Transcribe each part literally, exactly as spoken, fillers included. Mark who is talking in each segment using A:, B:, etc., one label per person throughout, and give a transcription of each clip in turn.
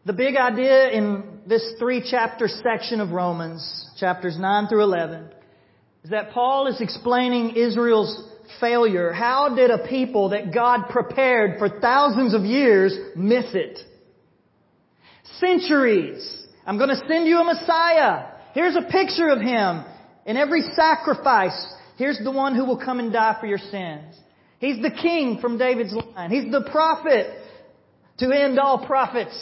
A: The big idea in this three-chapter section of Romans, chapters nine through eleven, is that Paul is explaining Israel's failure. How did a people that God prepared for thousands of years miss it? Centuries. I'm going to send you a Messiah. Here's a picture of Him. In every sacrifice, here's the one who will come and die for your sins. He's the king from David's line. He's the prophet to end all prophets.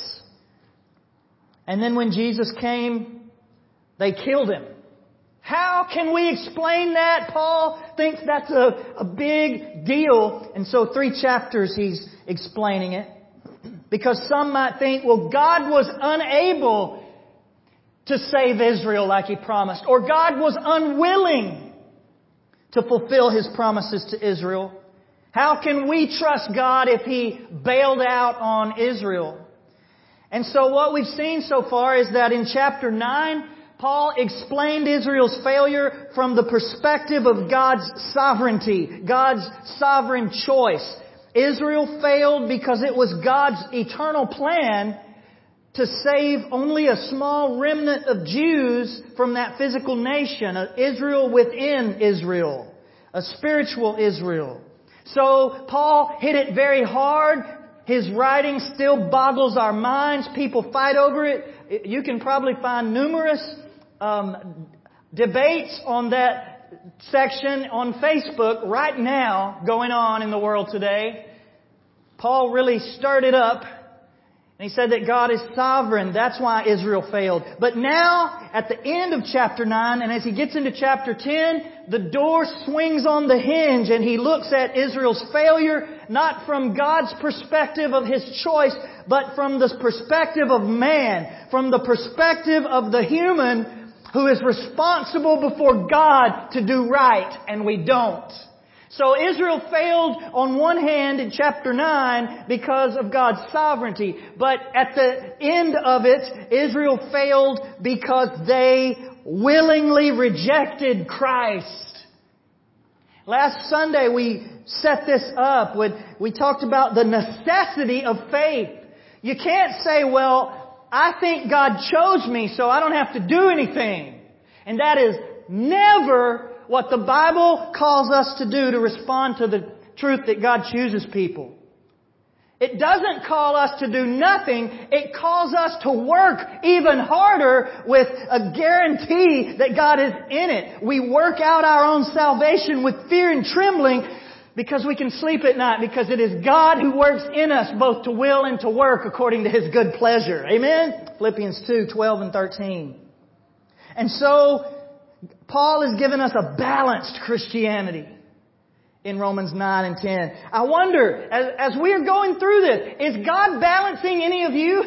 A: And then when Jesus came, they killed Him. How can we explain that? Paul thinks that's a, a big deal. And so three chapters he's explaining it. Because some might think, well, God was unable to save Israel like He promised. Or God was unwilling to fulfill His promises to Israel. How can we trust God if He bailed out on Israel? And so what we've seen so far is that in chapter nine, Paul explained Israel's failure from the perspective of God's sovereignty, God's sovereign choice. Israel failed because it was God's eternal plan to save only a small remnant of Jews from that physical nation, Israel within Israel, a spiritual Israel. So Paul hit it very hard. His writing still boggles our minds. People fight over it. You can probably find numerous um, debates on that section on Facebook right now going on in the world today. Paul really stirred it up. And he said that God is sovereign. That's why Israel failed. But now, at the end of chapter nine, and as he gets into chapter ten, the door swings on the hinge and he looks at Israel's failure, not from God's perspective of His choice, but from the perspective of man, from the perspective of the human who is responsible before God to do right, and we don't. So Israel failed on one hand in chapter nine because of God's sovereignty. But at the end of it, Israel failed because they willingly rejected Christ. Last Sunday we set this up. We talked about the necessity of faith. You can't say, well, I think God chose me so I don't have to do anything. And that is never what the Bible calls us to do to respond to the truth that God chooses people. It doesn't call us to do nothing. It calls us to work even harder with a guarantee that God is in it. We work out our own salvation with fear and trembling because we can sleep at night, because it is God who works in us both to will and to work according to His good pleasure. Amen? Philippians two, twelve and thirteen. And so Paul has given us a balanced Christianity in Romans nine and ten. I wonder, as, as we are going through this, is God balancing any of you?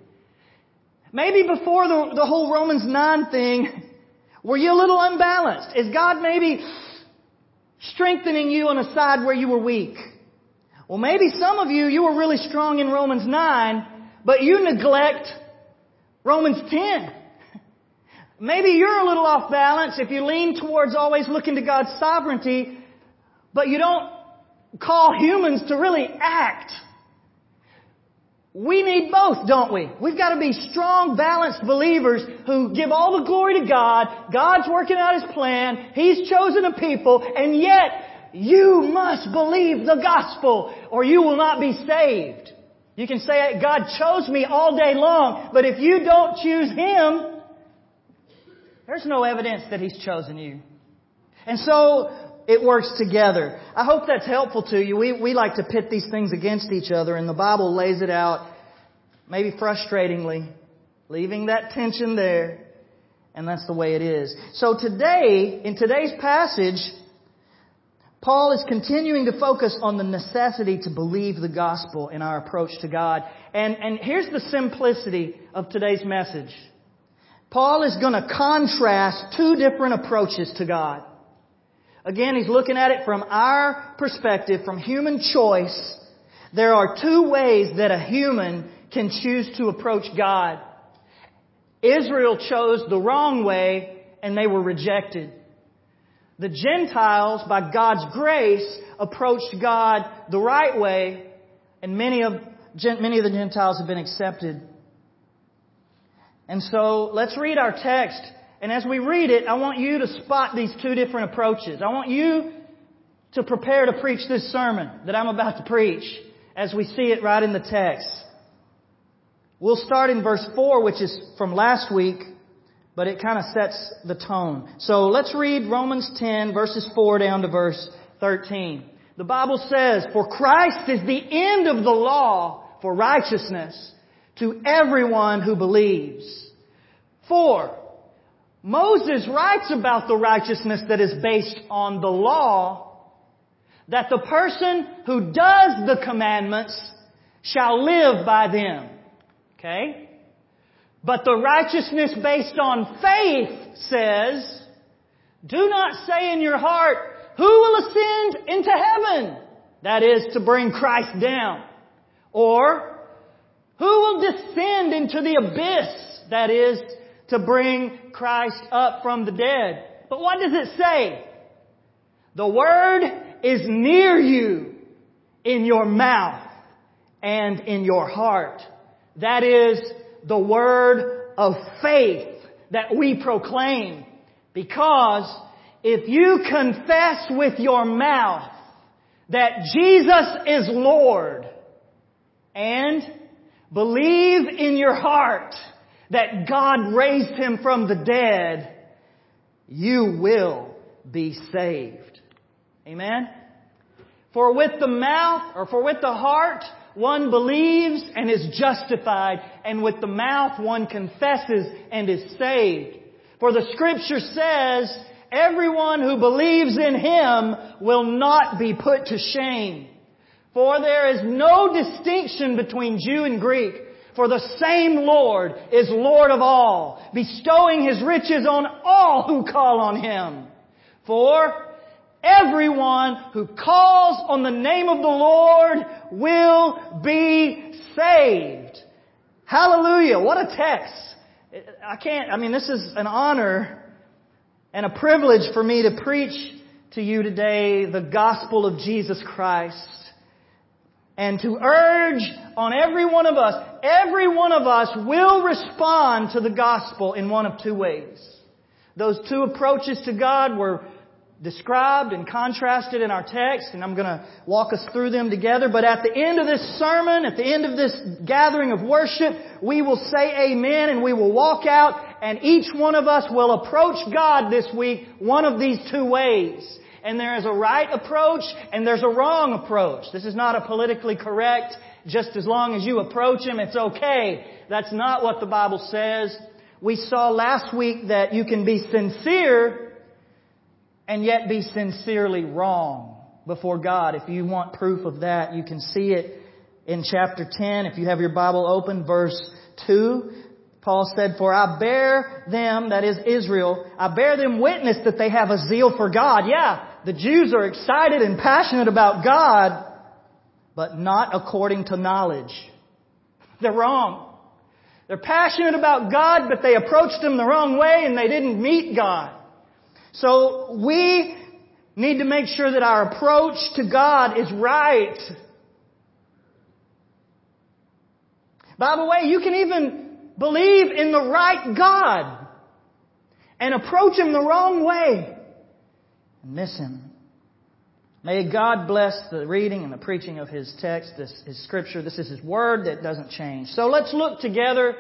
A: Maybe before the, the whole Romans nine thing, were you a little unbalanced? Is God maybe strengthening you on a side where you were weak? Well, maybe some of you, you were really strong in Romans nine, but you neglect Romans ten. Maybe you're a little off balance if you lean towards always looking to God's sovereignty, but you don't call humans to really act. We need both, don't we? We've got to be strong, balanced believers who give all the glory to God. God's working out His plan. He's chosen a people, and yet you must believe the gospel or you will not be saved. You can say, God chose me all day long, but if you don't choose Him, there's no evidence that He's chosen you. And so it works together. I hope that's helpful to you. We, we like to pit these things against each other, and the Bible lays it out, maybe frustratingly, leaving that tension there. And that's the way it is. So today, in today's passage, Paul is continuing to focus on the necessity to believe the gospel in our approach to God. And, and here's the simplicity of today's message. Paul is going to contrast two different approaches to God. Again, he's looking at it from our perspective, from human choice. There are two ways that a human can choose to approach God. Israel chose the wrong way and they were rejected. The Gentiles, by God's grace, approached God the right way, and many of, many of the Gentiles have been accepted. And so let's read our text. And as we read it, I want you to spot these two different approaches. I want you to prepare to preach this sermon that I'm about to preach as we see it right in the text. We'll start in verse four, which is from last week, but it kind of sets the tone. So let's read Romans ten, verses four down to verse thirteen. The Bible says, "For Christ is the end of the law for righteousness to everyone who believes." For Moses writes about the righteousness that is based on the law, that the person who does the commandments shall live by them. Okay? But the righteousness based on faith says, "Do not say in your heart, who will ascend into heaven?" That is, to bring Christ down. Or, who will descend into the abyss? That is, to bring Christ up from the dead. But what does it say? The word is near you, in your mouth and in your heart. That is the word of faith that we proclaim. Because if you confess with your mouth that Jesus is Lord and believe in your heart that God raised Him from the dead, you will be saved. Amen? For with the mouth, or for with the heart, one believes and is justified, and with the mouth one confesses and is saved. For the Scripture says, everyone who believes in Him will not be put to shame. For there is no distinction between Jew and Greek, for the same Lord is Lord of all, bestowing His riches on all who call on Him. For everyone who calls on the name of the Lord will be saved. Hallelujah. What a text. I can't, I mean, this is an honor and a privilege for me to preach to you today the gospel of Jesus Christ. And to urge on every one of us, every one of us will respond to the gospel in one of two ways. Those two approaches to God were described and contrasted in our text, and I'm going to walk us through them together. But at the end of this sermon, at the end of this gathering of worship, we will say amen and we will walk out, and each one of us will approach God this week one of these two ways. And there is a right approach and there's a wrong approach. This is not a politically correct, just as long as you approach Him, it's okay. That's not what the Bible says. We saw last week that you can be sincere and yet be sincerely wrong before God. If you want proof of that, you can see it in chapter ten. If you have your Bible open, verse two. Paul said, "For I bear them," that is Israel, "I bear them witness that they have a zeal for God." Yeah, the Jews are excited and passionate about God, but not according to knowledge. They're wrong. They're passionate about God, but they approached Him the wrong way and they didn't meet God. So we need to make sure that our approach to God is right. By the way, you can even believe in the right God and approach Him the wrong way and miss Him. May God bless the reading and the preaching of His text, this His Scripture. This is His Word that doesn't change. So let's look together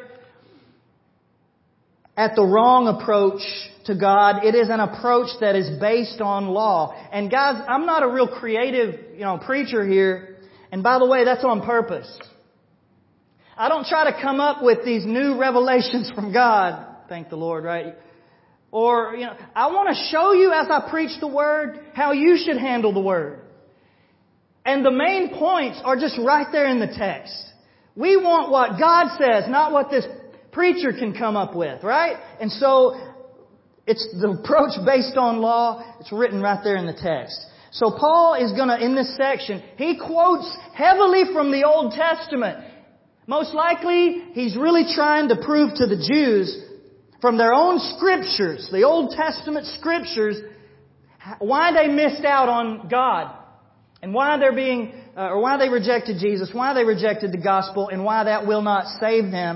A: at the wrong approach to God. It is an approach that is based on law. And guys, I'm not a real creative, you know, preacher here. And by the way, that's on purpose. I don't try to come up with these new revelations from God. Thank the Lord, right? Or, you know, I want to show you as I preach the Word how you should handle the Word. And the main points are just right there in the text. We want what God says, not what this preacher can come up with, right? And so, it's the approach based on law. It's written right there in the text. So Paul is going to, in this section, he quotes heavily from the Old Testament. Most likely, he's really trying to prove to the Jews from their own Scriptures, the Old Testament Scriptures, why they missed out on God. And why they're being, uh, or why they rejected Jesus, why they rejected the gospel, and why that will not save them.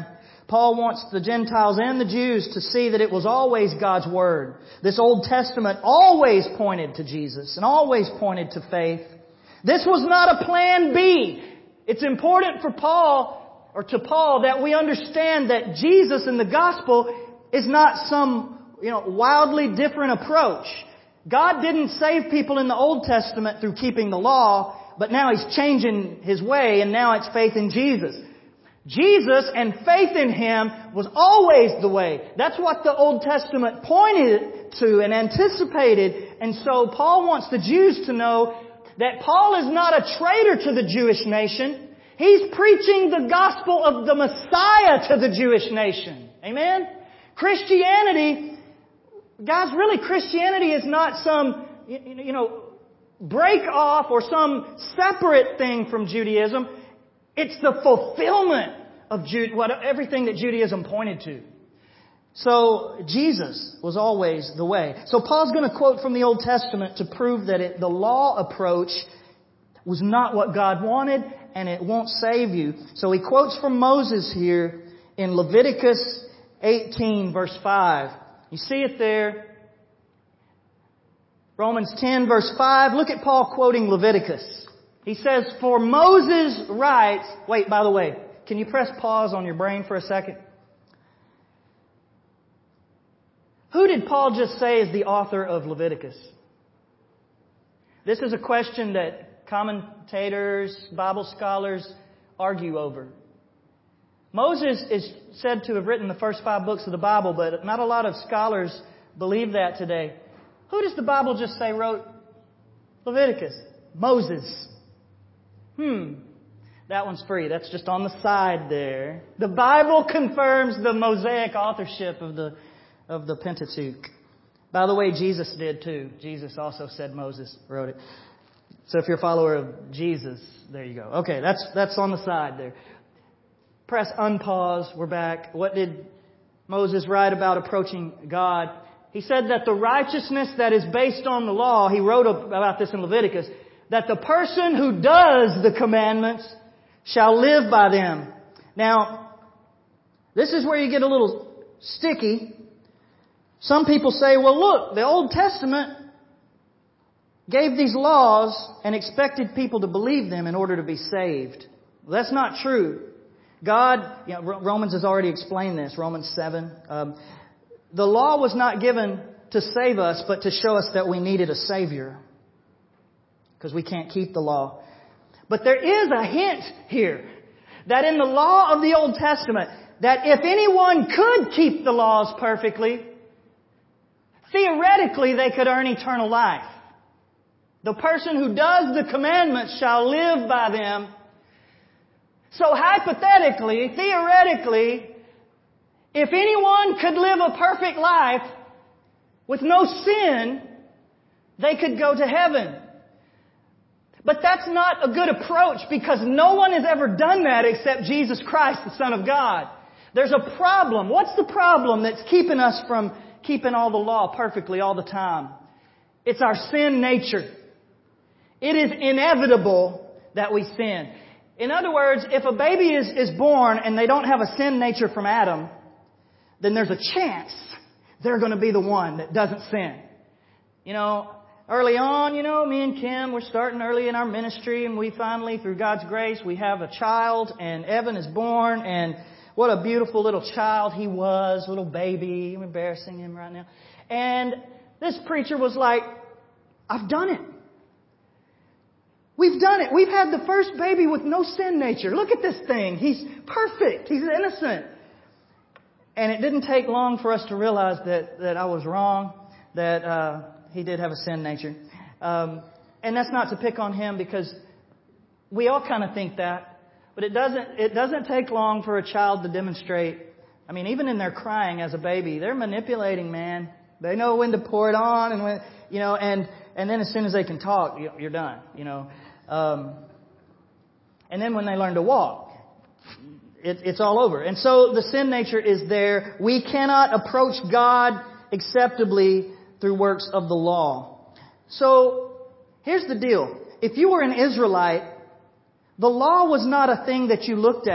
A: Paul wants the Gentiles and the Jews to see that it was always God's Word. This Old Testament always pointed to Jesus and always pointed to faith. This was not a plan B. It's important for Paul, or to Paul, that we understand that Jesus in the gospel is not some, you know, wildly different approach. God didn't save people in the Old Testament through keeping the law, but now He's changing His way, and now it's faith in Jesus. Jesus and faith in Him was always the way. That's what the Old Testament pointed to and anticipated. And so Paul wants the Jews to know that Paul is not a traitor to the Jewish nation. He's preaching the gospel of the Messiah to the Jewish nation. Amen? Christianity, guys, really Christianity is not some, you know, break off or some separate thing from Judaism. It's the fulfillment of Jude, what, everything that Judaism pointed to. So Jesus was always the way. So Paul's going to quote from the Old Testament to prove that it, the law approach was not what God wanted, and it won't save you. So he quotes from Moses here in Leviticus eighteen, verse five. You see it there. Romans ten, verse five. Look at Paul quoting Leviticus. He says, for Moses writes... Wait, by the way, can you press pause on your brain for a second? Who did Paul just say is the author of Leviticus? This is a question that commentators, Bible scholars argue over. Moses is said to have written the first five books of the Bible, but not a lot of scholars believe that today. Who does the Bible just say wrote Leviticus? Moses. Hmm. That one's free. That's just on the side there. The Bible confirms the Mosaic authorship of the of the Pentateuch. By the way, Jesus did too. Jesus also said Moses wrote it. So if you're a follower of Jesus, there you go. Okay, that's that's on the side there. Press unpause. We're back. What did Moses write about approaching God? He said that the righteousness that is based on the law, he wrote about this in Leviticus, that the person who does the commandments shall live by them. Now, this is where you get a little sticky. Some people say, well, look, the Old Testament gave these laws and expected people to believe them in order to be saved. Well, that's not true. God, you know, Romans has already explained this, Romans seven. Um, the law was not given to save us, but to show us that we needed a Savior. Because we can't keep the law. But there is a hint here that in the law of the Old Testament, that if anyone could keep the laws perfectly, theoretically they could earn eternal life. The person who does the commandments shall live by them. So hypothetically, theoretically, if anyone could live a perfect life with no sin, they could go to heaven. But that's not a good approach because no one has ever done that except Jesus Christ, the Son of God. There's a problem. What's the problem that's keeping us from keeping all the law perfectly all the time? It's our sin nature. It is inevitable that we sin. In other words, if a baby is, is born and they don't have a sin nature from Adam, then there's a chance they're going to be the one that doesn't sin. You know, early on, you know, me and Kim, we're starting early in our ministry, and we finally, through God's grace, we have a child, and Evan is born, and what a beautiful little child he was, little baby. I'm embarrassing him right now. And this preacher was like, I've done it. We've done it. We've had the first baby with no sin nature. Look at this thing. He's perfect. He's innocent. And it didn't take long for us to realize that, that I was wrong, that uh, he did have a sin nature. Um, and that's not to pick on him because we all kind of think that. But it doesn't, it doesn't take long for a child to demonstrate. I mean, even in their crying as a baby, they're manipulating, man. They know when to pour it on and when, you know, and, and then as soon as they can talk, you're done, you know. Um, and then when they learn to walk, it, it's all over. And so the sin nature is there. We cannot approach God acceptably through works of the law. So here's the deal. If you were an Israelite, the law was not a thing that you looked at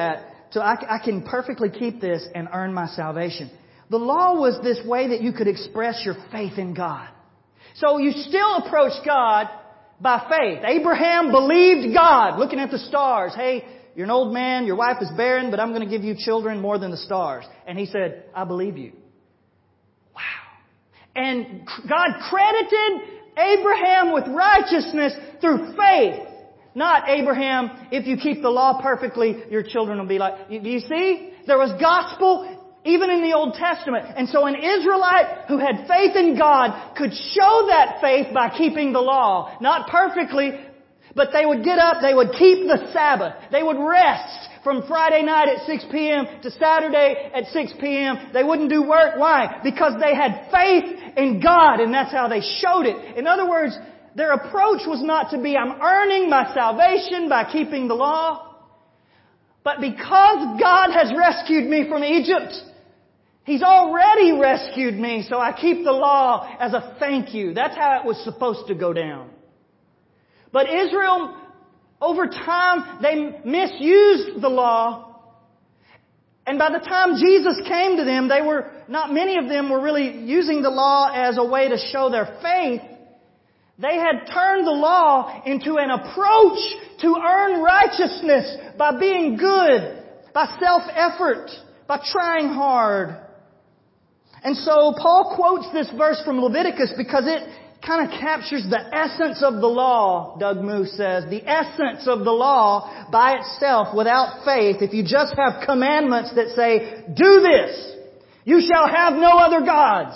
A: so I, I can perfectly keep this and earn my salvation. The law was this way that you could express your faith in God. So you still approach God by faith. Abraham believed God, looking at the stars. Hey, you're an old man, your wife is barren, but I'm going to give you children more than the stars. And he said, I believe you. Wow. And God credited Abraham with righteousness through faith. Not Abraham, if you keep the law perfectly, your children will be like... Do you see? There was gospel even in the Old Testament. And so an Israelite who had faith in God could show that faith by keeping the law. Not perfectly, but they would get up, they would keep the Sabbath. They would rest from Friday night at six p.m. to Saturday at six p.m. They wouldn't do work. Why? Because they had faith in God, and that's how they showed it. In other words, their approach was not to be, I'm earning my salvation by keeping the law. But because God has rescued me from Egypt, He's already rescued me, so I keep the law as a thank you. That's how it was supposed to go down. But Israel, over time, they misused the law. And by the time Jesus came to them, they were, not many of them were really using the law as a way to show their faith. They had turned the law into an approach to earn righteousness by being good, by self-effort, by trying hard. And so Paul quotes this verse from Leviticus because it kind of captures the essence of the law, Doug Moose says. The essence of the law by itself without faith. If you just have commandments that say, do this, you shall have no other gods.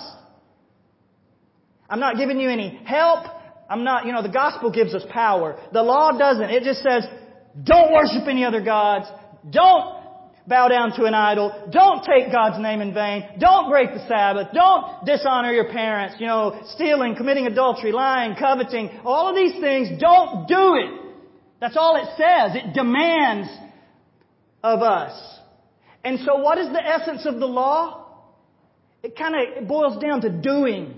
A: I'm not giving you any help. I'm not, you know, the gospel gives us power. The law doesn't. It just says, don't worship any other gods. Don't bow down to an idol. Don't take God's name in vain. Don't break the Sabbath. Don't dishonor your parents. You know, stealing, committing adultery, lying, coveting. All of these things, don't do it. That's all it says. It demands of us. And so what is the essence of the law? It kind of boils down to doing.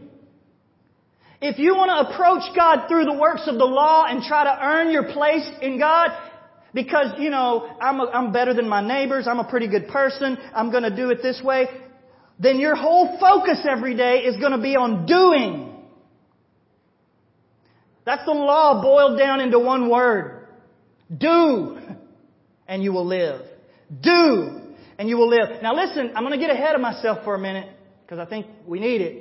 A: If you want to approach God through the works of the law and try to earn your place in God, because, you know, I'm, a, I'm better than my neighbors, I'm a pretty good person, I'm going to do it this way, then your whole focus every day is going to be on doing. That's the law boiled down into one word. Do, and you will live. Do, and you will live. Now listen, I'm going to get ahead of myself for a minute, because I think we need it.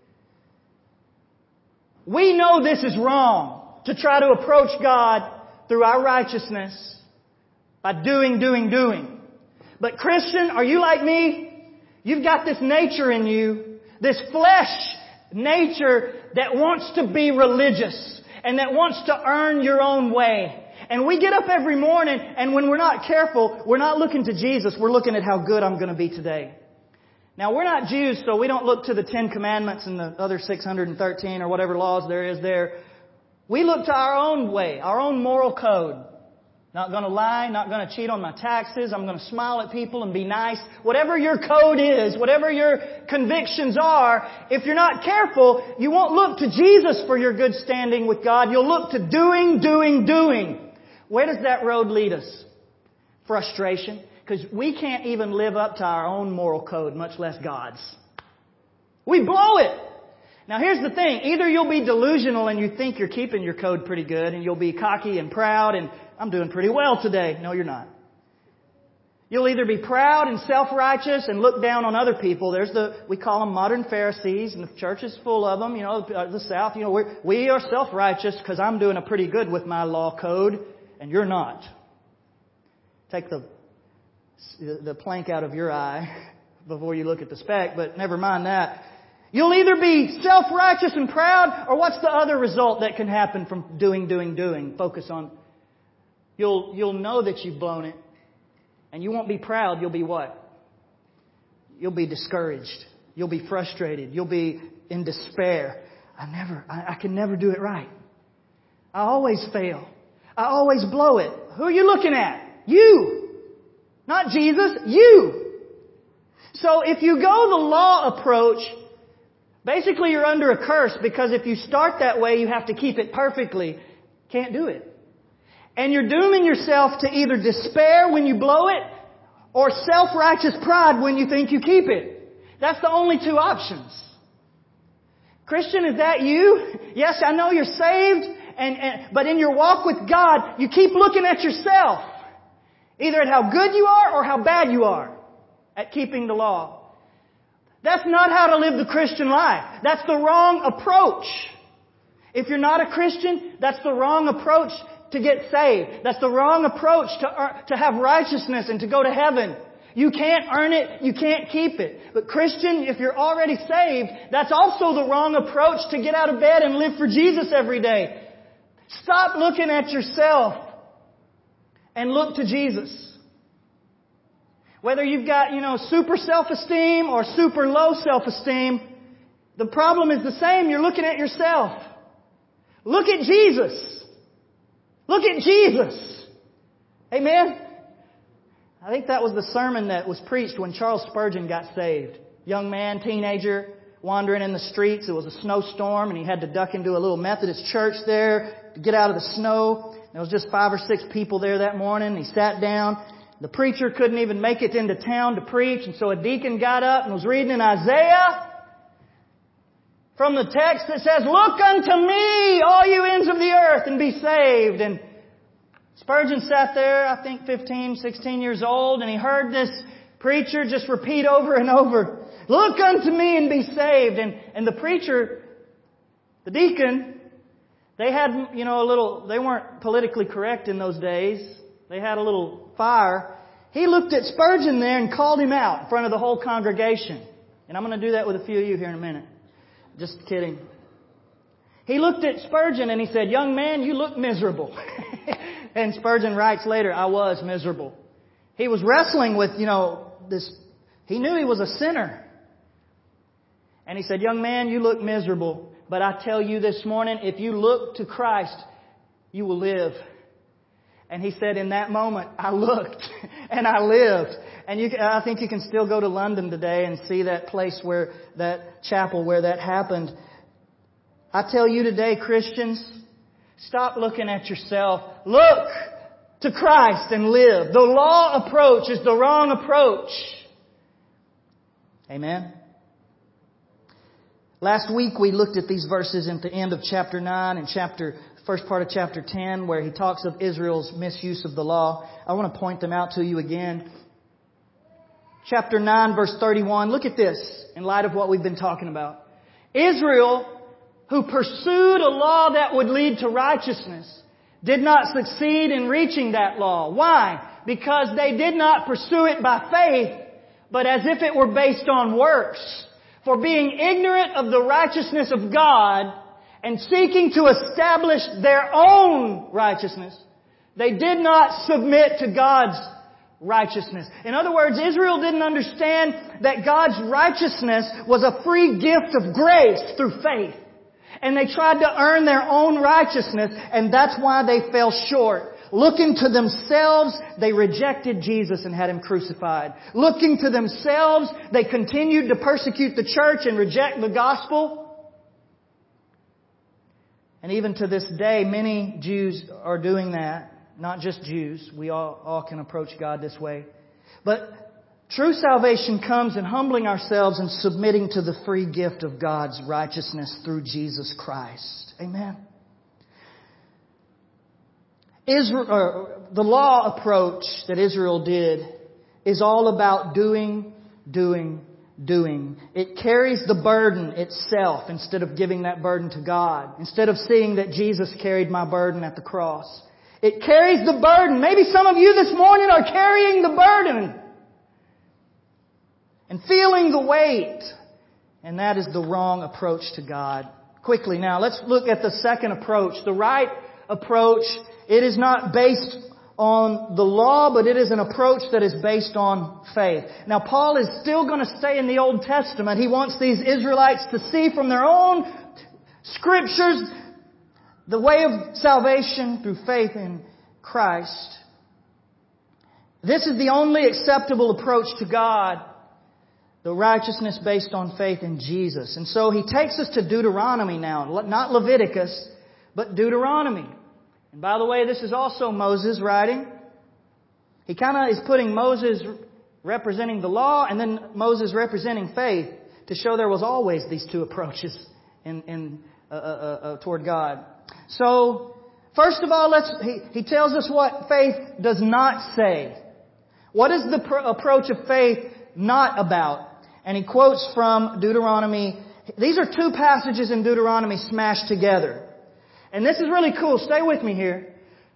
A: We know this is wrong, to try to approach God through our righteousness by doing, doing, doing. But Christian, are you like me? You've got this nature in you, this flesh nature that wants to be religious and that wants to earn your own way. And we get up every morning, and when we're not careful, we're not looking to Jesus, we're looking at how good I'm going to be today. Now, we're not Jews, so we don't look to the Ten Commandments and the other six hundred thirteen or whatever laws there is there. We look to our own way, our own moral code. Not going to lie, not going to cheat on my taxes, I'm going to smile at people and be nice. Whatever your code is, whatever your convictions are, if you're not careful, you won't look to Jesus for your good standing with God. You'll look to doing, doing, doing. Where does that road lead us? Frustration. Because we can't even live up to our own moral code, much less God's. We blow it. Now here's the thing. Either you'll be delusional and you think you're keeping your code pretty good and you'll be cocky and proud and I'm doing pretty well today. No, you're not. You'll either be proud and self-righteous and look down on other people. There's the, we call them modern Pharisees, and the church is full of them. You know, the South, you know, we're, we are self-righteous because I'm doing a pretty good with my law code and you're not. Take the the plank out of your eye before you look at the speck, but never mind that. You'll either be self-righteous and proud, or what's the other result that can happen from doing, doing, doing? Focus on. You'll, you'll know that you've blown it, and you won't be proud. You'll be what? You'll be discouraged. You'll be frustrated. You'll be in despair. I never, I, I can never do it right. I always fail. I always blow it. Who are you looking at? You! Not Jesus, you. So if you go the law approach, basically you're under a curse, because if you start that way, you have to keep it perfectly. Can't do it. And you're dooming yourself to either despair when you blow it, or self-righteous pride when you think you keep it. That's the only two options. Christian, is that you? Yes, I know you're saved, and, and but in your walk with God, you keep looking at yourself. Either at how good you are or how bad you are at keeping the law. That's not how to live the Christian life. That's the wrong approach. If you're not a Christian, that's the wrong approach to get saved. That's the wrong approach to, to have righteousness and to go to heaven. You can't earn it. You can't keep it. But Christian, if you're already saved, that's also the wrong approach to get out of bed and live for Jesus every day. Stop looking at yourself and look to Jesus. Whether you've got, you know, super self-esteem or super low self-esteem, the problem is the same. You're looking at yourself. Look at Jesus. Look at Jesus. Amen? I think that was the sermon that was preached when Charles Spurgeon got saved. Young man, teenager, wandering in the streets. It was a snowstorm and he had to duck into a little Methodist church there to get out of the snow. There was just five or six people there that morning. He sat down. The preacher couldn't even make it into town to preach, and so a deacon got up and was reading in Isaiah from the text that says, "Look unto me, all you ends of the earth, and be saved." And Spurgeon sat there, I think fifteen, sixteen years old, and he heard this preacher just repeat over and over, "Look unto me and be saved." And, and the preacher, the deacon, they had, you know, a little, they weren't politically correct in those days. They had a little fire. He looked at Spurgeon there and called him out in front of the whole congregation. And I'm going to do that with a few of you here in a minute. Just kidding. He looked at Spurgeon and he said, "Young man, you look miserable." And Spurgeon writes later, "I was miserable." He was wrestling with, you know, this, he knew he was a sinner. And he said, "Young man, you look miserable. But I tell you this morning, if you look to Christ, you will live." And he said, in that moment, I looked and I lived. And you, I think you can still go to London today and see that place where, that chapel where that happened. I tell you today, Christians, stop looking at yourself. Look to Christ and live. The law approach is the wrong approach. Amen. Last week we looked at these verses at the end of chapter nine and chapter first part of chapter ten, where he talks of Israel's misuse of the law. I want to point them out to you again. Chapter nine, verse thirty-one. Look at this in light of what we've been talking about. Israel, who pursued a law that would lead to righteousness, did not succeed in reaching that law. Why? Because they did not pursue it by faith, but as if it were based on works. For being ignorant of the righteousness of God, and seeking to establish their own righteousness, they did not submit to God's righteousness. In other words, Israel didn't understand that God's righteousness was a free gift of grace through faith. And they tried to earn their own righteousness, and that's why they fell short. Looking to themselves, they rejected Jesus and had Him crucified. Looking to themselves, they continued to persecute the church and reject the gospel. And even to this day, many Jews are doing that. Not just Jews. We all, all can approach God this way. But true salvation comes in humbling ourselves and submitting to the free gift of God's righteousness through Jesus Christ. Amen. Israel, uh, the law approach that Israel did is all about doing, doing, doing. It carries the burden itself instead of giving that burden to God. Instead of seeing that Jesus carried my burden at the cross. It carries the burden. Maybe some of you this morning are carrying the burden and feeling the weight. And that is the wrong approach to God. Quickly now, let's look at the second approach. The right approach, it is not based on the law, but it is an approach that is based on faith. Now, Paul is still going to stay in the Old Testament. He wants these Israelites to see from their own scriptures the way of salvation through faith in Christ. This is the only acceptable approach to God, the righteousness based on faith in Jesus. And so he takes us to Deuteronomy now, not Leviticus, but Deuteronomy. And by the way, this is also Moses writing. He kind of is putting Moses representing the law and then Moses representing faith to show there was always these two approaches in, in uh, uh, uh, toward God. So, first of all, let's he, he tells us what faith does not say. What is the pro- approach of faith not about? And he quotes from Deuteronomy. These are two passages in Deuteronomy smashed together. And this is really cool. Stay with me here.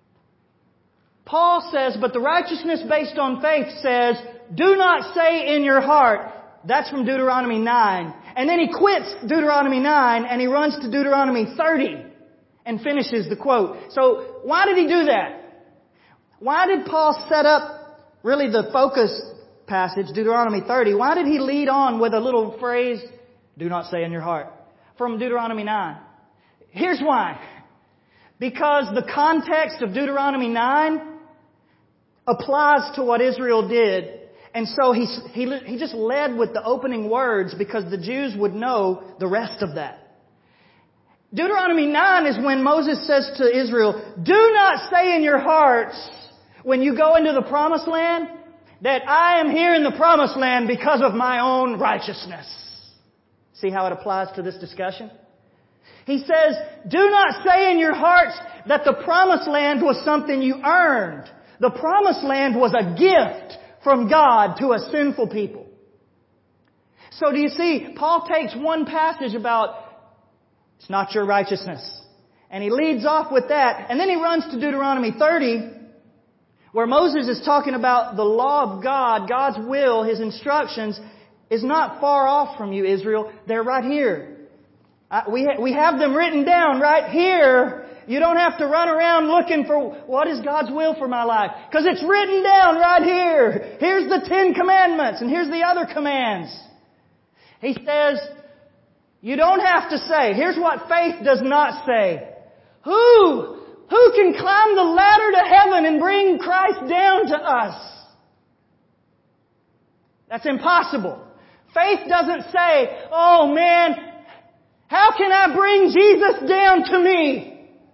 A: Paul says, but the righteousness based on faith says, do not say in your heart. That's from Deuteronomy nine. And then he quits Deuteronomy nine and he runs to Deuteronomy thirty and finishes the quote. So why did he do that? Why did Paul set up really the focus passage, Deuteronomy thirty? Why did he lead on with a little phrase, do not say in your heart, from Deuteronomy nine? Here's why. Because the context of Deuteronomy nine applies to what Israel did. And so he, he, he just led with the opening words because the Jews would know the rest of that. Deuteronomy nine is when Moses says to Israel, do not say in your hearts when you go into the promised land that I am here in the promised land because of my own righteousness. See how it applies to this discussion? He says, do not say in your hearts that the promised land was something you earned. The promised land was a gift from God to a sinful people. So do you see, Paul takes one passage about it's not your righteousness. And he leads off with that. And then he runs to Deuteronomy thirty, where Moses is talking about the law of God, God's will, His instructions, is not far off from you, Israel. They're right here. Uh, we, ha- we have them written down right here. You don't have to run around looking for what is God's will for my life. Because it's written down right here. Here's the Ten Commandments and here's the other commands. He says, you don't have to say. Here's what faith does not say. Who? Who can climb the ladder to heaven and bring Christ down to us? That's impossible. Faith doesn't say, oh man, how can I bring Jesus down to me?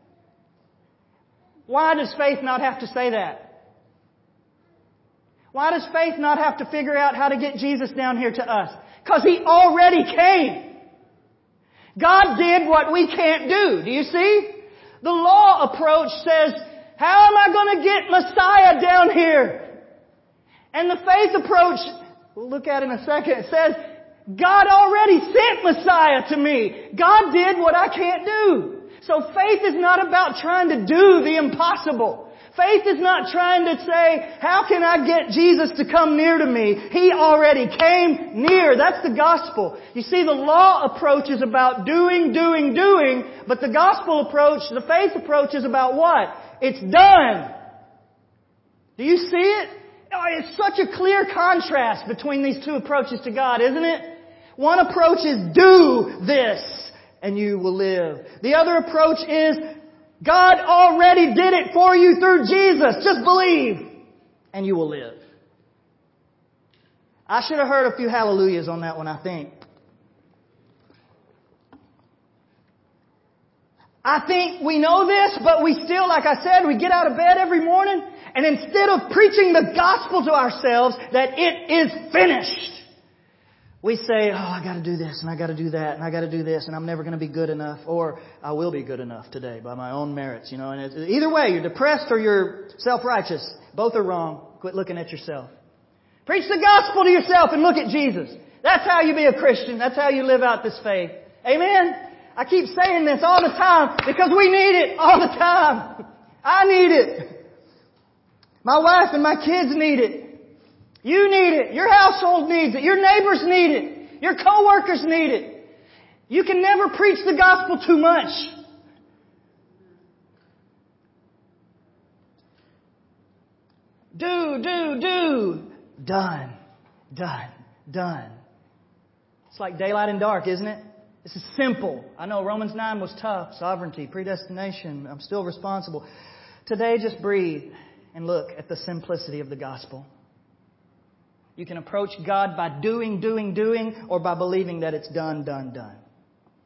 A: Why does faith not have to say that? Why does faith not have to figure out how to get Jesus down here to us? Because He already came. God did what we can't do. Do you see? The law approach says, how am I going to get Messiah down here? And the faith approach, we'll look at in a second, says, God already sent Messiah to me. God did what I can't do. So faith is not about trying to do the impossible. Faith is not trying to say, how can I get Jesus to come near to me? He already came near. That's the gospel. You see, the law approach is about doing, doing, doing, but the gospel approach, the faith approach is about what? It's done. Do you see it? Oh, it's such a clear contrast between these two approaches to God, isn't it? One approach is do this and you will live. The other approach is God already did it for you through Jesus. Just believe and you will live. I should have heard a few hallelujahs on that one, I think. I think we know this, but we still, like I said, we get out of bed every morning and instead of preaching the gospel to ourselves that it is finished, we say, oh, I got to do this and I got to do that and I got to do this and I'm never going to be good enough, or I will be good enough today by my own merits, you know. And it's, either way, you're depressed or you're self-righteous. Both are wrong. Quit looking at yourself. Preach the gospel to yourself and look at Jesus. That's how you be a Christian. That's how you live out this faith. Amen? I keep saying this all the time because we need it all the time. I need it. My wife and my kids need it. You need it. Your household needs it. Your neighbors need it. Your coworkers need it. You can never preach the gospel too much. Do, do, do. Done. Done. Done. It's like daylight and dark, isn't it? This is simple. I know Romans nine was tough. Sovereignty, predestination. I'm still responsible. Today, just breathe and look at the simplicity of the gospel. You can approach God by doing, doing, doing, or by believing that it's done, done, done.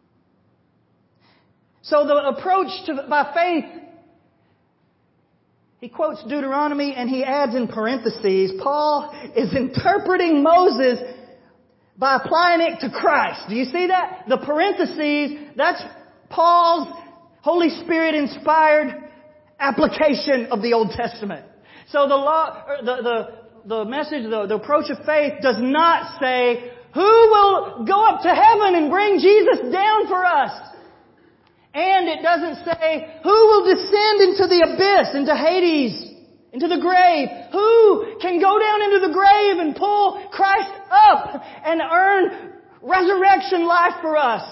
A: So the approach to by faith He quotes Deuteronomy and he adds in parentheses, Paul is interpreting Moses by applying it to Christ. Do you see that? The parentheses, that's Paul's Holy Spirit inspired application of the Old Testament. So the law, the, the, the message, the, the approach of faith does not say, who will go up to heaven and bring Jesus down for us? And it doesn't say, who will descend into the abyss, into Hades, into the grave? Who can go down into the grave and pull Christ up and earn resurrection life for us?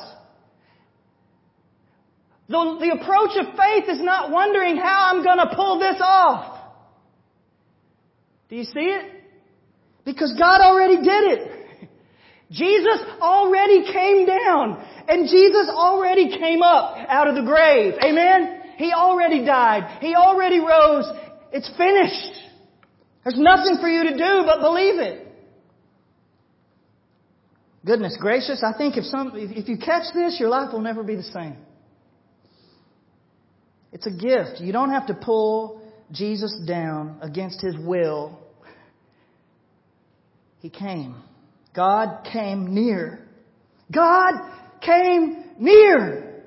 A: The, the approach of faith is not wondering how I'm going to pull this off. Do you see it? Because God already did it. Jesus already came down. And Jesus already came up out of the grave. Amen? He already died. He already rose. It's finished. There's nothing for you to do but believe it. Goodness gracious, I think if some, if you catch this, your life will never be the same. It's a gift. You don't have to pull Jesus down against His will. He came. God came near. God came near.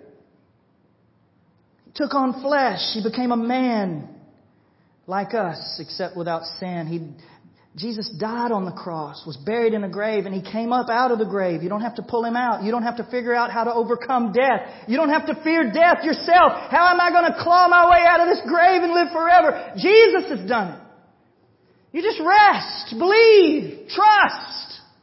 A: He took on flesh. He became a man like us, except without sin. He, Jesus died on the cross, was buried in a grave, and He came up out of the grave. You don't have to pull Him out. You don't have to figure out how to overcome death. You don't have to fear death yourself. How am I going to claw my way out of this grave and live forever? Jesus has done it. You just rest, believe, trust.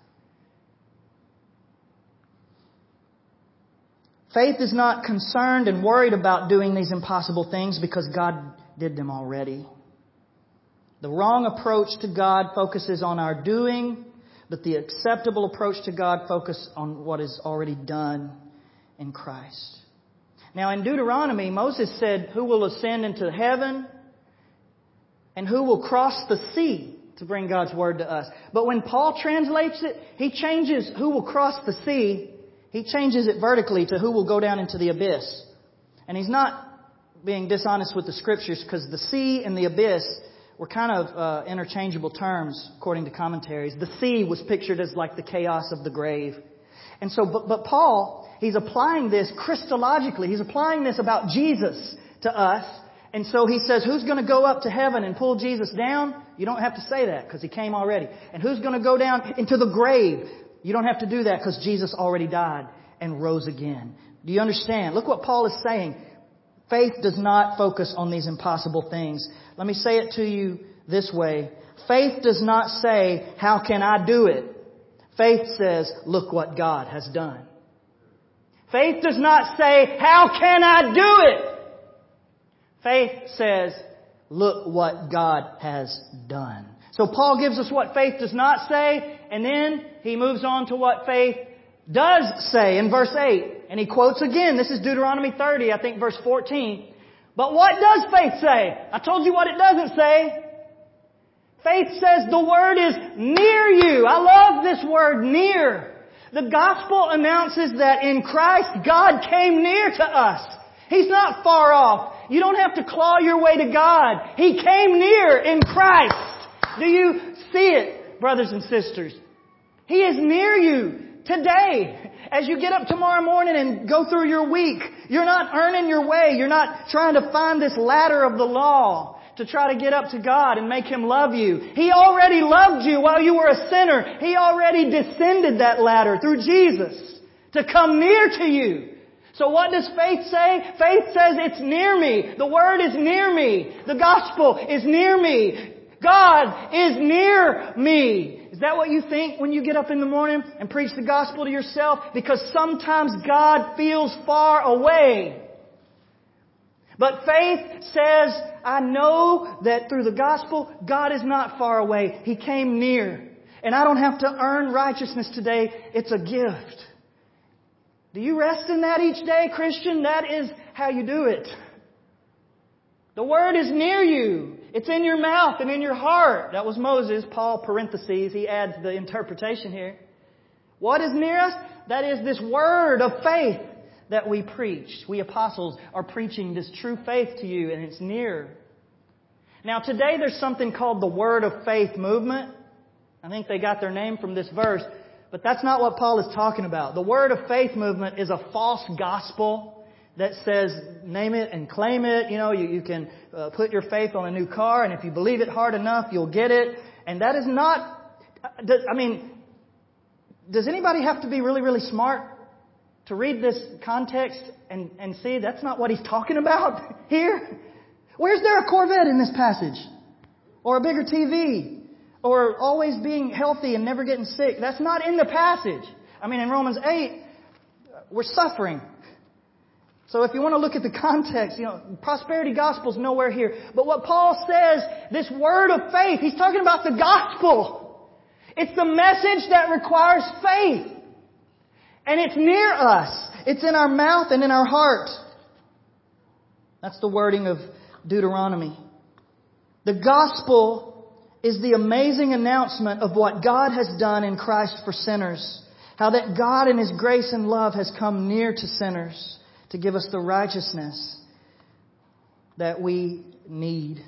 A: Faith is not concerned and worried about doing these impossible things because God did them already. The wrong approach to God focuses on our doing, but the acceptable approach to God focuses on what is already done in Christ. Now in Deuteronomy, Moses said, who will ascend into heaven and who will cross the sea to bring God's word to us. But when Paul translates it, he changes who will cross the sea. He changes it vertically to who will go down into the abyss. And he's not being dishonest with the Scriptures because the sea and the abyss were kind of uh, interchangeable terms according to commentaries. The sea was pictured as like the chaos of the grave. And so, but, but Paul, he's applying this Christologically. He's applying this about Jesus to us. And so he says, who's going to go up to heaven and pull Jesus down? You don't have to say that because He came already. And who's going to go down into the grave? You don't have to do that because Jesus already died and rose again. Do you understand? Look what Paul is saying. Faith does not focus on these impossible things. Let me say it to you this way. Faith does not say, how can I do it? Faith says, look what God has done. Faith does not say, how can I do it? Faith says, look what God has done. So Paul gives us what faith does not say, and then he moves on to what faith does say in verse eight. And he quotes again, this is Deuteronomy thirty, I think verse fourteen. But what does faith say? I told you what it doesn't say. Faith says the word is near you. I love this word, near. The gospel announces that in Christ, God came near to us. He's not far off. You don't have to claw your way to God. He came near in Christ. Do you see it, brothers and sisters? He is near you today. As you get up tomorrow morning and go through your week, you're not earning your way. You're not trying to find this ladder of the law to try to get up to God and make Him love you. He already loved you while you were a sinner. He already descended that ladder through Jesus to come near to you. So what does faith say? Faith says it's near me. The Word is near me. The Gospel is near me. God is near me. Is that what you think when you get up in the morning and preach the Gospel to yourself? Because sometimes God feels far away. But faith says, I know that through the Gospel, God is not far away. He came near. And I don't have to earn righteousness today. It's a gift. Do you rest in that each day, Christian? That is how you do it. The Word is near you. It's in your mouth and in your heart. That was Moses. Paul, parentheses, he adds the interpretation here. What is near us? That is this word of faith that we preach. We apostles are preaching this true faith to you, and it's near. Now today there's something called the Word of Faith movement. I think they got their name from this verse. But that's not what Paul is talking about. The Word of Faith movement is a false gospel that says, name it and claim it. You know, you, you can uh, put your faith on a new car, and if you believe it hard enough, you'll get it. And that is not, I mean, does anybody have to be really, really smart to read this context and, and see that's not what he's talking about here? Where's there a Corvette in this passage? Or a bigger T V? Or always being healthy and never getting sick? That's not in the passage. I mean, in Romans eight, we're suffering. So if you want to look at the context, you know, prosperity gospel's nowhere here. But what Paul says, this word of faith, he's talking about the gospel. It's the message that requires faith. And it's near us. It's in our mouth and in our heart. That's the wording of Deuteronomy. The gospel is the amazing announcement of what God has done in Christ for sinners. How that God in His grace and love has come near to sinners to give us the righteousness that we need.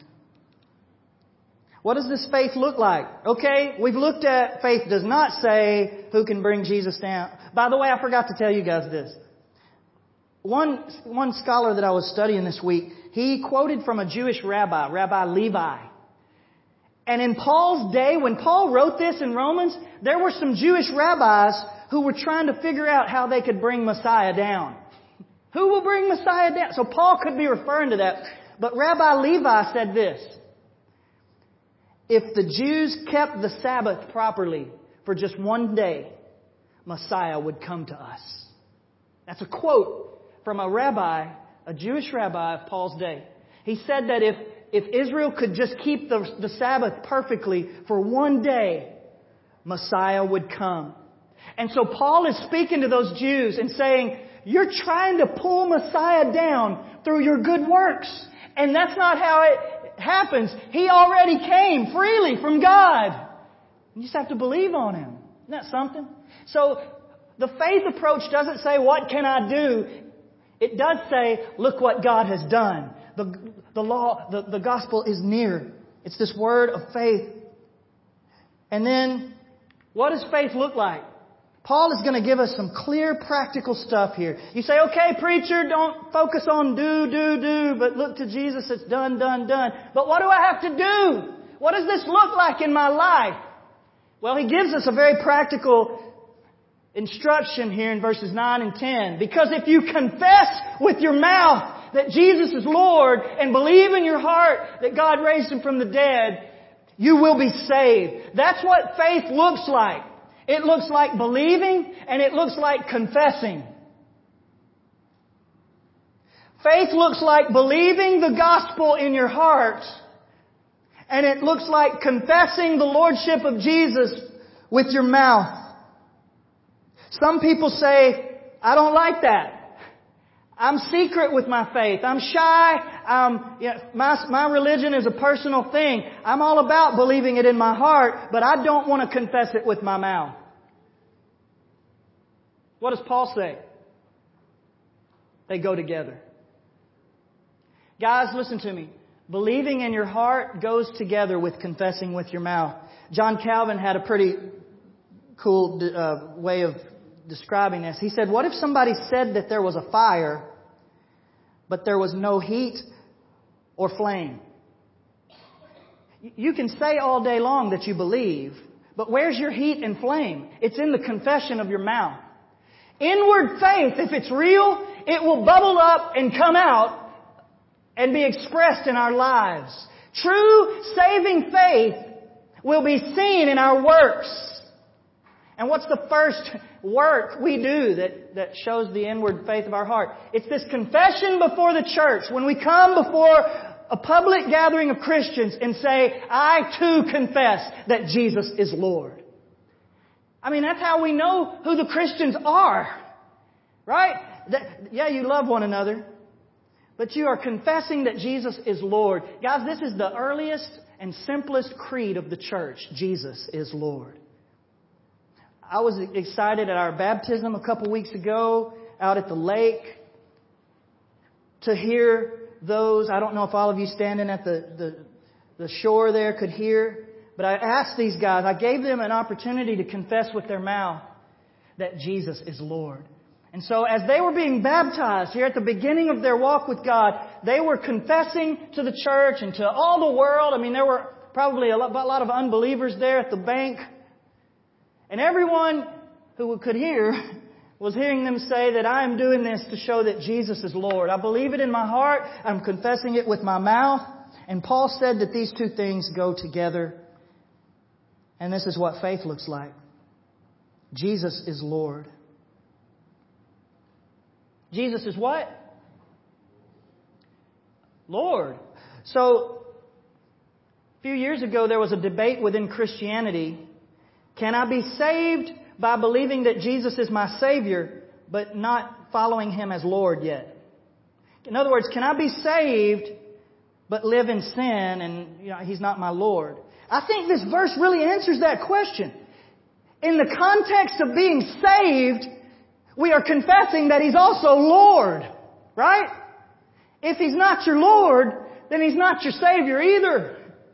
A: What does this faith look like? Okay, we've looked at faith does not say who can bring Jesus down. By the way, I forgot to tell you guys this. One, one scholar that I was studying this week, he quoted from a Jewish rabbi, Rabbi Levi. And in Paul's day, when Paul wrote this in Romans, there were some Jewish rabbis who were trying to figure out how they could bring Messiah down. Who will bring Messiah down? So Paul could be referring to that. But Rabbi Levi said this: if the Jews kept the Sabbath properly for just one day, Messiah would come to us. That's a quote from a rabbi, a Jewish rabbi of Paul's day. He said that if If Israel could just keep the, the Sabbath perfectly for one day, Messiah would come. And so Paul is speaking to those Jews and saying, you're trying to pull Messiah down through your good works. And that's not how it happens. He already came freely from God. You just have to believe on Him. Isn't that something? So the faith approach doesn't say, what can I do? It does say, look what God has done. The, the law, the, the gospel is near. It's this word of faith. And then, what does faith look like? Paul is going to give us some clear, practical stuff here. You say, okay, preacher, don't focus on do, do, do, but look to Jesus, it's done, done, done. But what do I have to do? What does this look like in my life? Well, he gives us a very practical instruction here in verses nine and ten. Because if you confess with your mouth that Jesus is Lord and believe in your heart that God raised Him from the dead, you will be saved. That's what faith looks like. It looks like believing and it looks like confessing. Faith looks like believing the gospel in your heart, and it looks like confessing the Lordship of Jesus with your mouth. Some people say, I don't like that. I'm secret with my faith. I'm shy. Um, you know, my, my religion is a personal thing. I'm all about believing it in my heart, but I don't want to confess it with my mouth. What does Paul say? They go together. Guys, listen to me. Believing in your heart goes together with confessing with your mouth. John Calvin had a pretty cool uh, way of describing this. He said, what if somebody said that there was a fire, but there was no heat or flame? You can say all day long that you believe, but where's your heat and flame? It's in the confession of your mouth. Inward faith, if it's real, it will bubble up and come out and be expressed in our lives. True saving faith will be seen in our works. And what's the first work we do that, that shows the inward faith of our heart? It's this confession before the church. When we come before a public gathering of Christians and say, I too confess that Jesus is Lord. I mean, that's how we know who the Christians are. Right? That, yeah, you love one another, but you are confessing that Jesus is Lord. Guys, this is the earliest and simplest creed of the church. Jesus is Lord. I was excited at our baptism a couple weeks ago out at the lake to hear those. I don't know if all of you standing at the, the the shore there could hear. But I asked these guys, I gave them an opportunity to confess with their mouth that Jesus is Lord. And so as they were being baptized here at the beginning of their walk with God, they were confessing to the church and to all the world. I mean, there were probably a lot of unbelievers there at the bank. And everyone who could hear was hearing them say that I am doing this to show that Jesus is Lord. I believe it in my heart. I'm confessing it with my mouth. And Paul said that these two things go together. And this is what faith looks like. Jesus is Lord. Jesus is what? Lord. So, a few years ago there was a debate within Christianity. Can I be saved by believing that Jesus is my Savior, but not following Him as Lord yet? In other words, can I be saved, but live in sin and you know, He's not my Lord? I think this verse really answers that question. In the context of being saved, we are confessing that He's also Lord. Right? If He's not your Lord, then He's not your Savior either.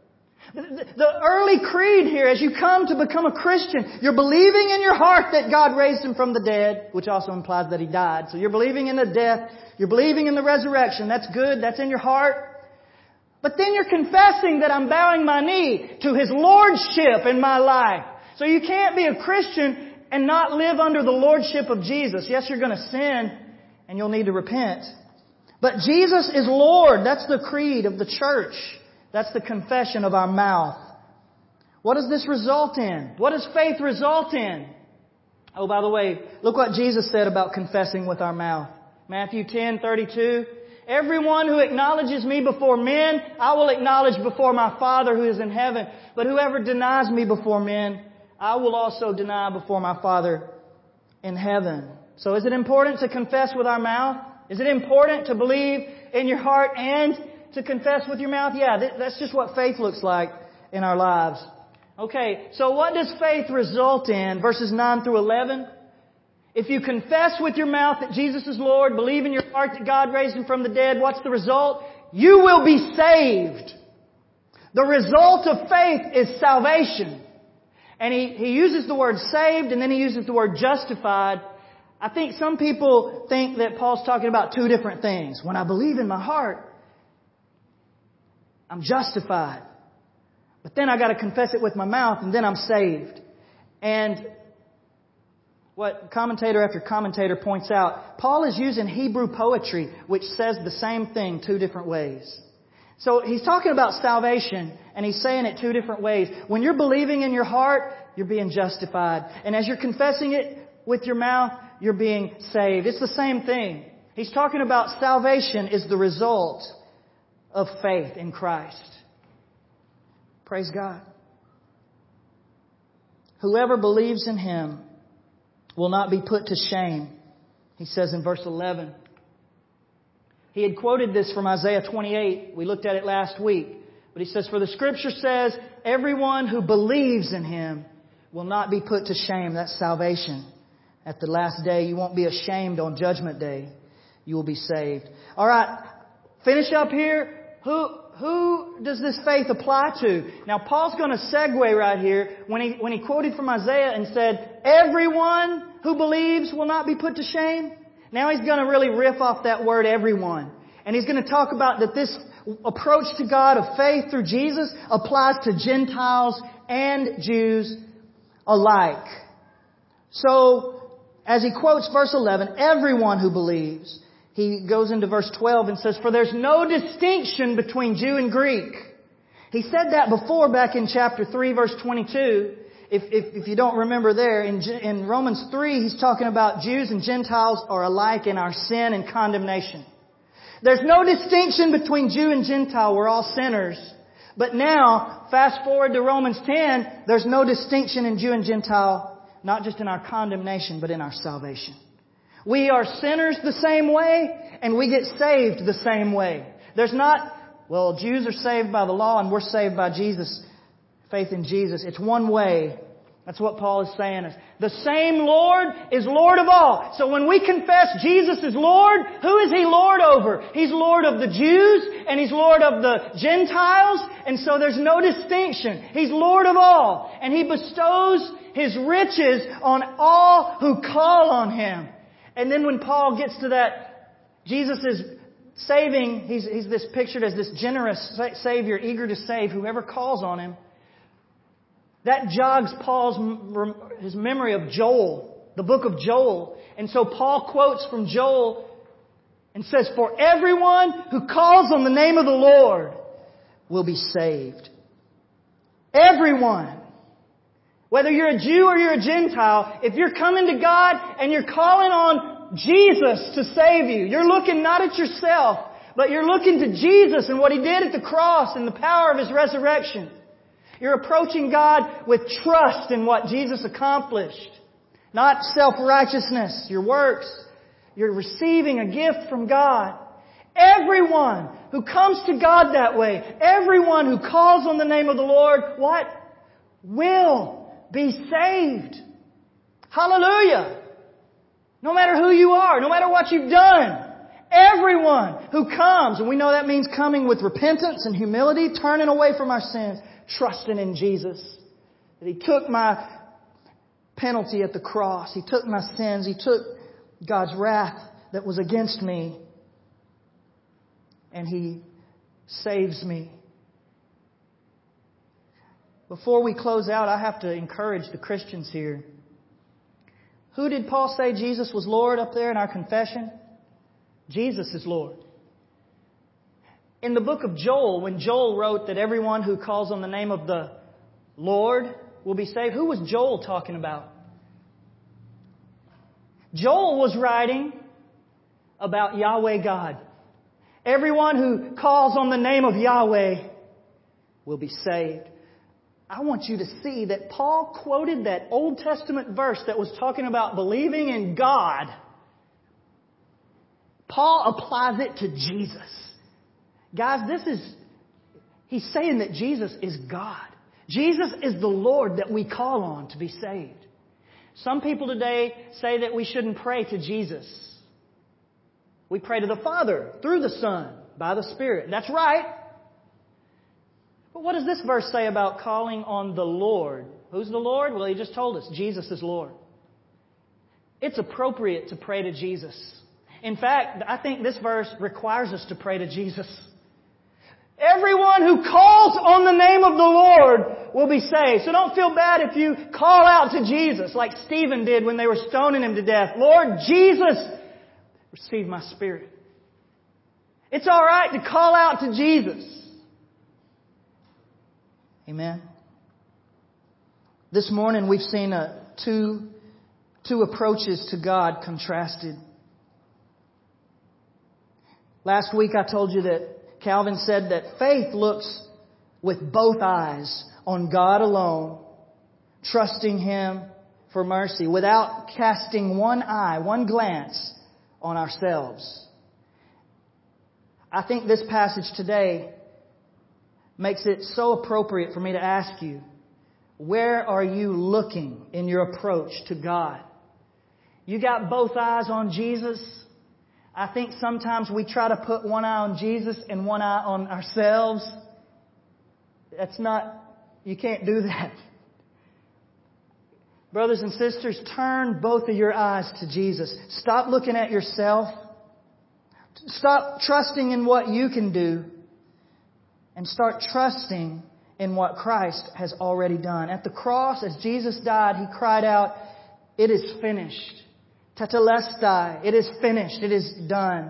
A: The early creed here, as you come to become a Christian, you're believing in your heart that God raised Him from the dead, which also implies that He died. So you're believing in the death, you're believing in the resurrection. That's good, that's in your heart. But then you're confessing that I'm bowing my knee to His Lordship in my life. So you can't be a Christian and not live under the Lordship of Jesus. Yes, you're going to sin and you'll need to repent. But Jesus is Lord. That's the creed of the church. That's the confession of our mouth. What does this result in? What does faith result in? Oh, by the way, look what Jesus said about confessing with our mouth. Matthew ten thirty-two. Everyone who acknowledges me before men, I will acknowledge before my Father who is in heaven. But whoever denies me before men, I will also deny before my Father in heaven. So is it important to confess with our mouth? Is it important to believe in your heart and to confess with your mouth? Yeah, that's just what faith looks like in our lives. Okay, so what does faith result in? Verses nine through eleven. If you confess with your mouth that Jesus is Lord, believe in your heart that God raised Him from the dead, what's the result? You will be saved. The result of faith is salvation. And he, he uses the word saved and then he uses the word justified. I think some people think that Paul's talking about two different things. When I believe in my heart, I'm justified. But then I got to confess it with my mouth and then I'm saved. And what commentator after commentator points out, Paul is using Hebrew poetry which says the same thing two different ways. So he's talking about salvation and he's saying it two different ways. When you're believing in your heart, you're being justified. And as you're confessing it with your mouth, you're being saved. It's the same thing. He's talking about salvation is the result of faith in Christ. Praise God. Whoever believes in Him will not be put to shame, he says in verse eleven. He had quoted this from Isaiah twenty-eight. We looked at it last week. But he says, for the Scripture says, everyone who believes in Him will not be put to shame. That's salvation. At the last day, you won't be ashamed on Judgment Day. You will be saved. All right, finish up here. Who who does this faith apply to? Now, Paul's going to segue right here when he when he quoted from Isaiah and said, everyone who believes will not be put to shame. Now he's going to really riff off that word everyone. And he's going to talk about that this approach to God of faith through Jesus applies to Gentiles and Jews alike. So, as he quotes verse eleven, everyone who believes, he goes into verse twelve and says, for there's no distinction between Jew and Greek. He said that before back in chapter three, verse twenty-two. If, if, if you don't remember there, in, in Romans three, he's talking about Jews and Gentiles are alike in our sin and condemnation. There's no distinction between Jew and Gentile. We're all sinners. But now, fast forward to Romans ten, there's no distinction in Jew and Gentile, not just in our condemnation, but in our salvation. We are sinners the same way, and we get saved the same way. There's not, well, Jews are saved by the law and we're saved by Jesus, faith in Jesus. It's one way, That's what Paul is saying. The same Lord is Lord of all. So when we confess Jesus is Lord, who is He Lord over? He's Lord of the Jews and He's Lord of the Gentiles. And so there's no distinction. He's Lord of all. And He bestows His riches on all who call on Him. And then when Paul gets to that, Jesus is saving, he's, he's this pictured as this generous Savior, eager to save whoever calls on Him. That jogs Paul's his memory of Joel, the book of Joel. And so Paul quotes from Joel and says, "For everyone who calls on the name of the Lord will be saved." Everyone. Whether you're a Jew or you're a Gentile, if you're coming to God and you're calling on Jesus to save you, you're looking not at yourself, but you're looking to Jesus and what He did at the cross and the power of His resurrection. You're approaching God with trust in what Jesus accomplished. Not self-righteousness, your works. You're receiving a gift from God. Everyone who comes to God that way, everyone who calls on the name of the Lord, what? Will be saved. Hallelujah! No matter who you are, no matter what you've done, everyone who comes, and we know that means coming with repentance and humility, turning away from our sins, trusting in Jesus. That He took my penalty at the cross. He took my sins. He took God's wrath that was against me. And He saves me. Before we close out, I have to encourage the Christians here. Who did Paul say Jesus was Lord up there in our confession? Jesus is Lord. In the book of Joel, when Joel wrote that everyone who calls on the name of the Lord will be saved, who was Joel talking about? Joel was writing about Yahweh God. Everyone who calls on the name of Yahweh will be saved. I want you to see that Paul quoted that Old Testament verse that was talking about believing in God. Paul applies it to Jesus. Guys, this is, he's saying that Jesus is God. Jesus is the Lord that we call on to be saved. Some people today say that we shouldn't pray to Jesus. We pray to the Father through the Son by the Spirit. That's right. But what does this verse say about calling on the Lord? Who's the Lord? Well, He just told us. Jesus is Lord. It's appropriate to pray to Jesus. In fact, I think this verse requires us to pray to Jesus. Everyone who calls on the name of the Lord will be saved. So don't feel bad if you call out to Jesus like Stephen did when they were stoning him to death. Lord Jesus, receive my spirit. It's all right to call out to Jesus. Amen. This morning we've seen a, two, two approaches to God contrasted. Last week I told you that Calvin said that faith looks with both eyes on God alone, trusting Him for mercy, without casting one eye, one glance on ourselves. I think this passage today makes it so appropriate for me to ask you, where are you looking in your approach to God? You got both eyes on Jesus? I think sometimes we try to put one eye on Jesus and one eye on ourselves. That's not, you can't do that. Brothers and sisters, turn both of your eyes to Jesus. Stop looking at yourself. Stop trusting in what you can do. And start trusting in what Christ has already done. At the cross, as Jesus died, He cried out, "It is finished." Tetelestai, it is finished, it is done.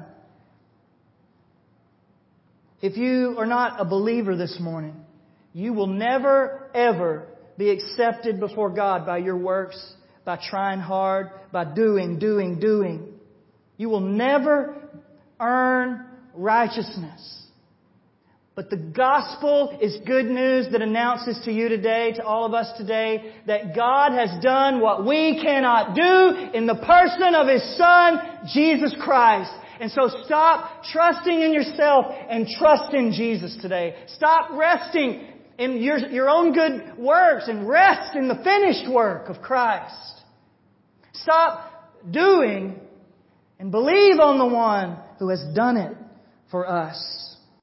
A: If you are not a believer this morning, you will never, ever be accepted before God by your works, by trying hard, by doing, doing, doing. You will never earn righteousness. But the gospel is good news that announces to you today, to all of us today, that God has done what we cannot do in the person of His Son, Jesus Christ. And so stop trusting in yourself and trust in Jesus today. Stop resting in your, your own good works and rest in the finished work of Christ. Stop doing and believe on the one who has done it for us.